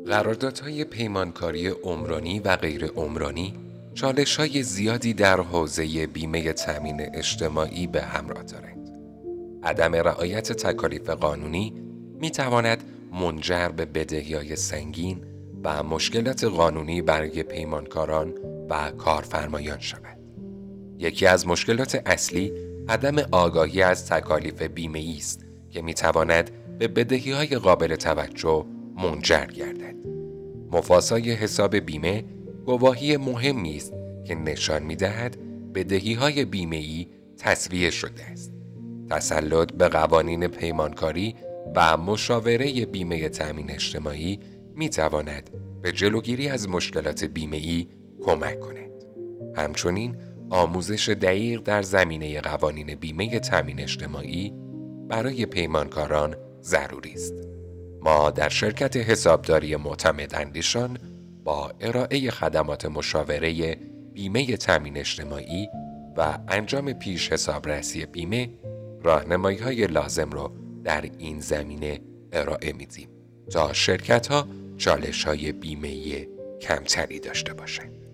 قراردادهای پیمانکاری عمرانی و غیر عمرانی چالش‌های زیادی در حوزه بیمه تأمین اجتماعی به همراه دارد. عدم رعایت تکالیف قانونی می‌تواند منجر به بدهی‌های سنگین و مشکلات قانونی برای پیمانکاران و کارفرمایان شود. یکی از مشکلات اصلی عدم آگاهی از تکالیف بیمه‌ای است که می‌تواند به بدهی‌های قابل توجه منجر گردد. مفاسای حساب بیمه گواهی مهمی است که نشان می‌دهد بدهی‌های بیمه‌ای تسویه شده است. تسلط به قوانین پیمانکاری و مشاوره بیمه تأمین اجتماعی می‌تواند به جلوگیری از مشکلات بیمه‌ای کمک کند. همچنین آموزش دقیق در زمینه قوانین بیمه تأمین اجتماعی برای پیمانکاران ضروری است. ما در شرکت حسابداری معتمد اندیشان با ارائه خدمات مشاوره بیمه تأمین اجتماعی و انجام پیش حسابرسی بیمه راهنمایی‌های لازم را در این زمینه ارائه می‌دیم تا شرکت‌ها چالش‌های بیمه‌ای کمتری داشته باشند.